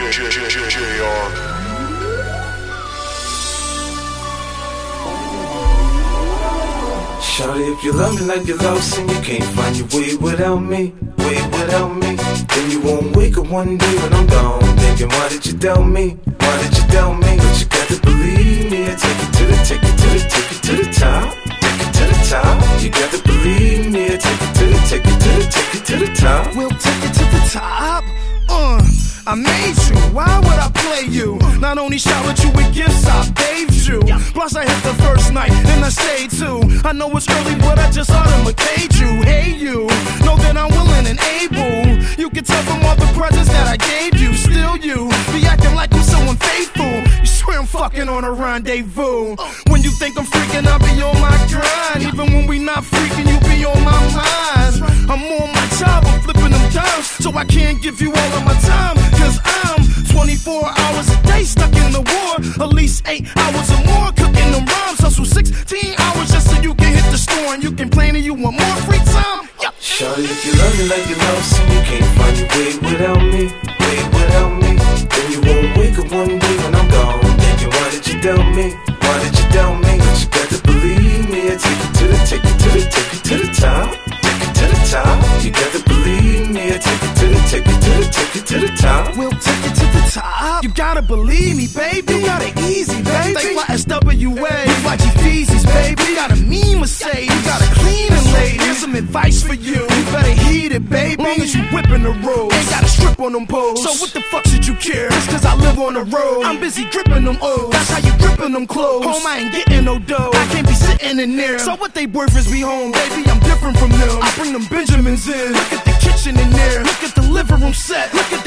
Shawty, if you love me like you lost and you can't find your way without me, then you won't wake up one day when I'm gone, thinking, why did you doubt me? Why did you doubt me? But you got to believe me. I take it to the top, take it to the top. You got to believe me. I take it to the top. We'll take it to the top. I made you, why would I play you? Not only showered you with gifts, I bathed you. Plus I hit the first night, and I stayed too. I know it's early, but I just automate you. Hey you, know that I'm willing and able. You can tell from all the presents that I gave you. Still you, be acting like I'm so unfaithful. You swear I'm fucking on a rendezvous. When you think I'm freaking, I'll be on my grind. Even when we not freaking, you be on my mind. I'm on my job, I'm flipping them dimes, so I can't give you all of my time. Cause I'm 24 hours a day stuck in the war. At least 8 hours or more cooking them rhymes. Hustle 16 hours just so you can hit the store. And you complain that you want more free time. Shawty, if you love me like you lost and you can't find your way without me, then you won't wake up one day when I'm gone, thinking, why did you doubt me? Why did you doubt me? But you got to believe me. I take it to the top. You got to believe me. I take it to the top. We'll take it to the top. You gotta believe me, baby. You got it easy, baby. They fly SWA, fly G-Feezy's, baby. You got a mean Mercedes, you got a clean and lady. Here's some advice for you. You better heed it, baby. Long as you whipping the road, ain't gotta strip on them poles. So what the fuck should you care? Just cause I live on the road, I'm busy gripping them O's. That's how you gripping them clothes. Home, I ain't getting no dough. I can't be sitting in there. So what they worth is be home, baby. I'm different from them. I bring them Benjamins in. Look at the kitchen in there. Look at the living room set. Look at